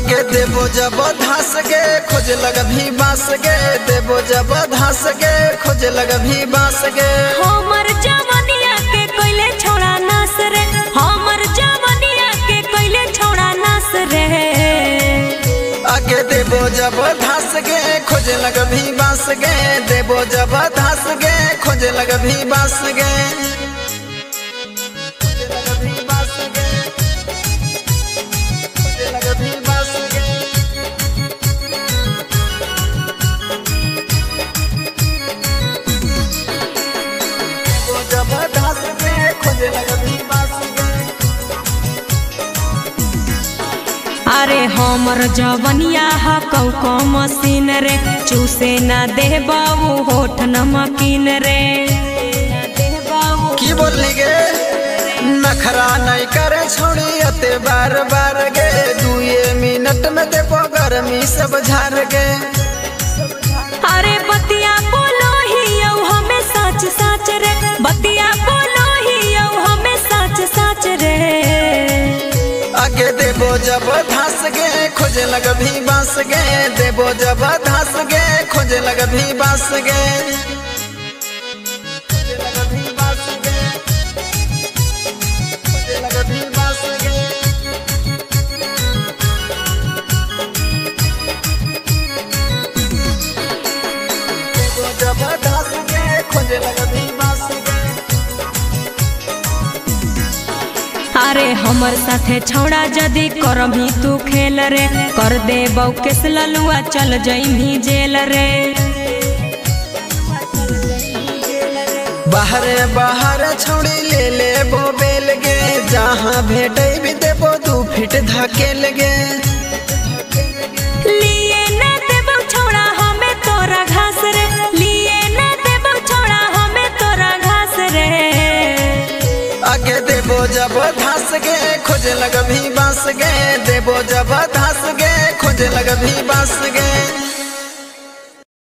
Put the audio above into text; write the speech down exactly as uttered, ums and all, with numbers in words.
आगे देबो जब धास गे खोज लग भी बास गे देबो जब धास गे खोज लग भी बास गे हमर जवनिया के कोइले छोड़ा नास रे हमर जवनिया के कोइले छोड़ा नास रे आगे देबो जब धास गे खोज लग भी बास गे देबो जब धास गे खोज लग भी बास गे अरे हमर जवनिया हा कौ को मशीन रे चूसे ना दे बाबू होठ नमकीन रे की बोलनी गे नखरा नहीं करे छोड़ी अते बार बार गे दुए मिनट में देबो गर्मी सब झार गे अरे बतिया बोलो ही यौ हमें सच सच रे बतिया बोलो ही यौ हमें सच सच रे आगे देबो जब धास गे खोज लग भी बास गे देबो जब धास गे खोज लग भी बास गे जब धास गे खोज लग भी बास गे अरे हमर साथे छौड़ा जदी करभी तू खेल रे कर दे बौ केस ललुआ चल जइमी जेल रे बाहरे बाहर छौड़ी ले ले बो बेल गे जहाँ भेटे भी देबो दू फीट धकेल गे लिए ना देबो छौड़ा हमें तोरा घास रे लिए ना देबो छौड़ा हमें तोरा घास रे आगे देबो जब धास गे खोज लग भी बास गे देबो जब धास गे खोज लग भी बास गे।